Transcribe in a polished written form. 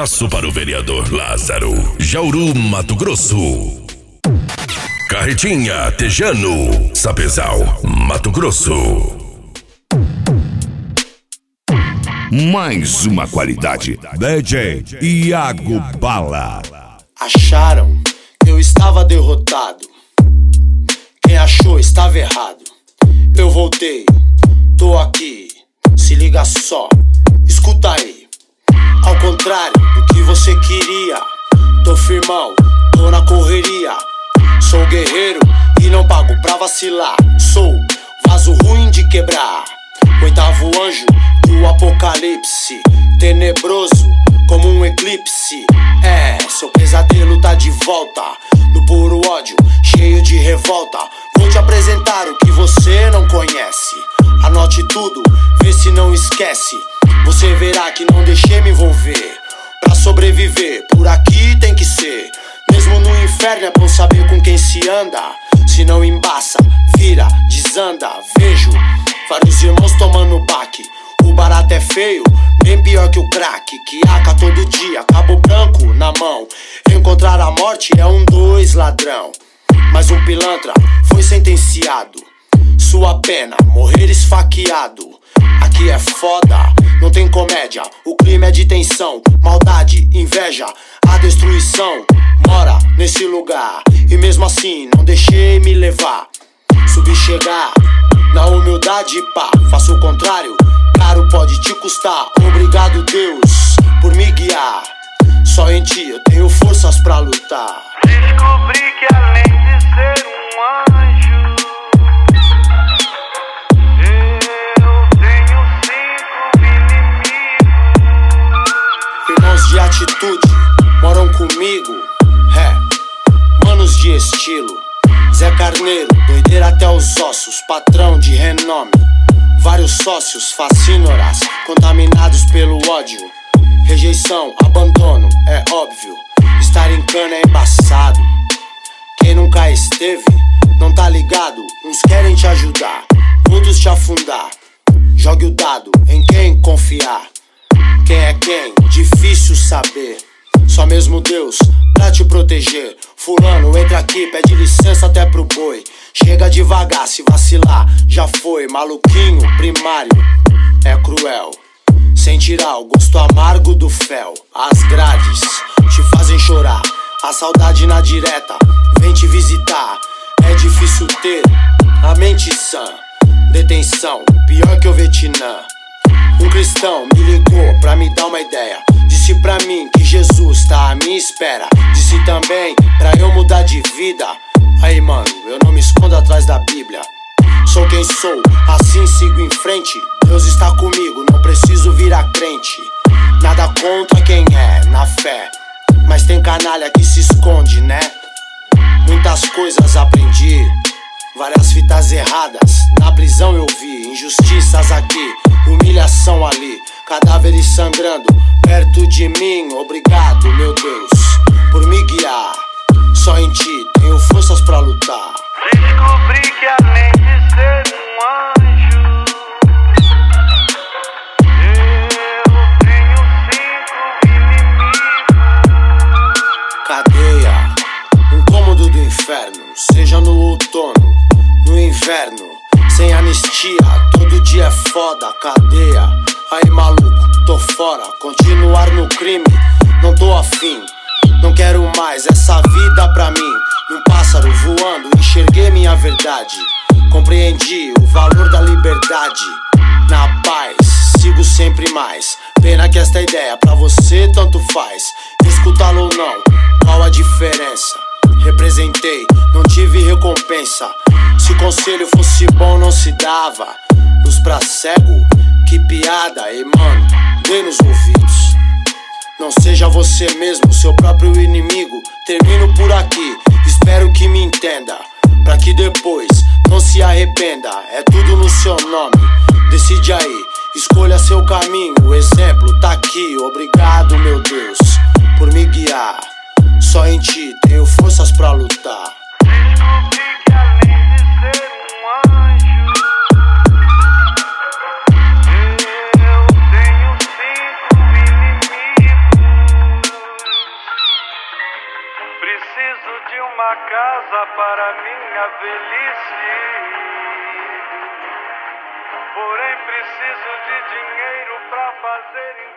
abraço para o vereador Lázaro, Jauru, Mato Grosso. Carretinha Tejano, Sapezal, Mato Grosso. Mais uma qualidade. DJ Iago Bala. Acharam que eu estava derrotado. Quem achou estava errado. Eu voltei, tô aqui. Se liga só, escuta aí. Ao contrário do que você queria, tô firmão, tô na correria. Sou guerreiro e não pago pra vacilar. Sou vaso ruim de quebrar, oitavo anjo do apocalipse, tenebroso como um eclipse. Seu pesadelo tá de volta, no puro ódio, cheio de revolta. Vou te apresentar o que você não conhece. Anote tudo, vê se não esquece. Você verá que não deixei me envolver. Pra sobreviver, por aqui tem que ser. Mesmo no inferno é bom saber com quem se anda. Se não embaça, vira, desanda. Vejo vários irmãos tomando baque. O barato é feio, bem pior que o crack. Que aca todo dia, cabo branco na mão. Encontrar a morte é 2 ladrão. Mas um pilantra foi sentenciado. Sua pena, morrer esfaqueado. Aqui é foda, não tem comédia. O clima é de tensão, maldade, inveja. A destruição mora nesse lugar. E mesmo assim não deixei me levar. Subi chegar, na humildade pá. Faço o contrário, caro pode te custar. Obrigado Deus por me guiar. Só em ti eu tenho forças pra lutar. Descobri que além de ser um anjo, eu tenho 5 inimigos. Irmãos de atitude moram comigo, manos de estilo. Zé Carneiro, doideira até os ossos, patrão de renome. Vários sócios, facínoras, contaminados pelo ódio. Rejeição, abandono, é óbvio. Estar em cana é embaçado. Quem nunca esteve, não tá ligado. Uns querem te ajudar, outros te afundar. Jogue o dado em quem confiar. Quem é quem? Difícil saber. Só mesmo Deus pra te proteger. Fulano, entra aqui, pede licença até pro boi. Chega devagar, se vacilar, já foi. Maluquinho primário, é cruel. Sem tirar o gosto amargo do fel. As grades te fazem chorar. A saudade na direta vem te visitar. É difícil ter a mente sã. Detenção, pior que o Vietnã. Um cristão me ligou pra me dar uma ideia. Disse pra mim que Jesus tá à minha espera. Disse também pra eu mudar de vida. Aí mano, eu não me escondo atrás da Bíblia. Sou quem sou, assim sigo em frente. Deus está comigo, não preciso virar crente. Nada contra quem é, na fé. Mas tem canalha que se esconde, né? Muitas coisas aprendi, várias fitas erradas. Na prisão eu vi injustiças aqui, humilhação ali, cadáveres sangrando perto de mim. Obrigado, meu Deus, por me guiar. Só em ti tenho forças pra lutar. Descobri que além de ser um anjo, eu tenho 5 inimigos. Cadeia, um cômodo do inferno. Seja no outono, no inverno. Sem anistia, todo dia é foda. Cadeia, aí maluco, tô fora. Continuar no crime, não tô afim. Não quero mais essa vida pra mim. Num pássaro voando, enxerguei minha verdade. Compreendi o valor da liberdade. Na paz, sigo sempre mais. Pena que esta ideia pra você tanto faz. Escutá-lo ou não, qual a diferença? Representei, não tive recompensa. Se conselho fosse bom não se dava. Luz pra cego, que piada. E mano, dê nos ouvidos. Não seja você mesmo, seu próprio inimigo. Termino por aqui, espero que me entenda. Pra que depois não se arrependa. É tudo no seu nome, decide aí. Escolha seu caminho, o exemplo tá aqui. Obrigado, meu Deus, por me guiar. Só em ti tenho forças pra lutar. Descobri que além de ser um anjo, eu tenho 5 inimigos. Preciso de uma casa para minha velhice. Porém preciso de dinheiro para fazer